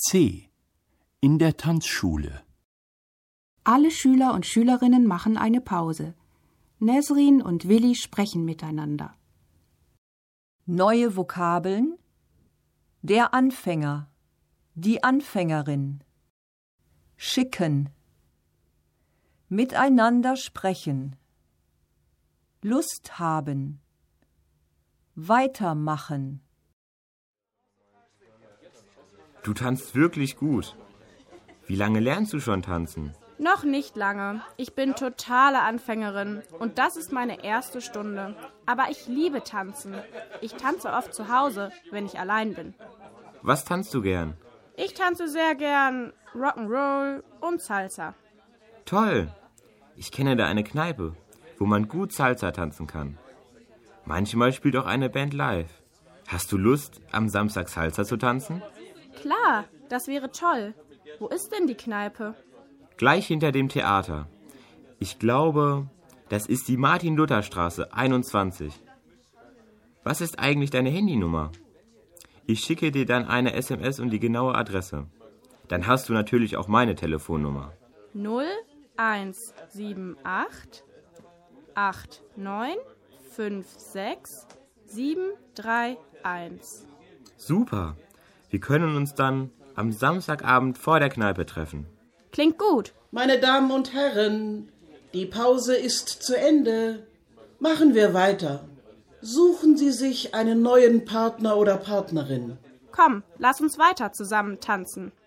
C. In der Tanzschule. Alle Schüler und Schülerinnen machen eine Pause. Nesrin und Willi sprechen miteinander. Neue Vokabeln: der Anfänger, die Anfängerin. Schicken. Miteinander sprechen. Lust haben. Weitermachen. Du tanzt wirklich gut. Wie lange lernst du schon tanzen? Noch nicht lange. Ich bin totale Anfängerin und das ist meine erste Stunde. Aber ich liebe Tanzen. Ich tanze oft zu Hause, wenn ich allein bin. Was tanzt du gern? Ich tanze sehr gern Rock'n'Roll und Salsa. Toll! Ich kenne da eine Kneipe, wo man gut Salsa tanzen kann. Manchmal spielt auch eine Band live. Hast du Lust, am Samstag Salsa zu tanzen? Klar, das wäre toll. Wo ist denn die Kneipe? Gleich hinter dem Theater. Ich glaube, das ist die Martin-Luther-Straße 21. Was ist eigentlich deine Handynummer? Ich schicke dir dann eine SMS und die genaue Adresse. Dann hast du natürlich auch meine Telefonnummer. 0178 89 56 731. Super. Wir können uns dann am Samstagabend vor der Kneipe treffen. Klingt gut. Meine Damen und Herren, die Pause ist zu Ende. Machen wir weiter. Suchen Sie sich einen neuen Partner oder Partnerin. Komm, lass uns weiter zusammen tanzen.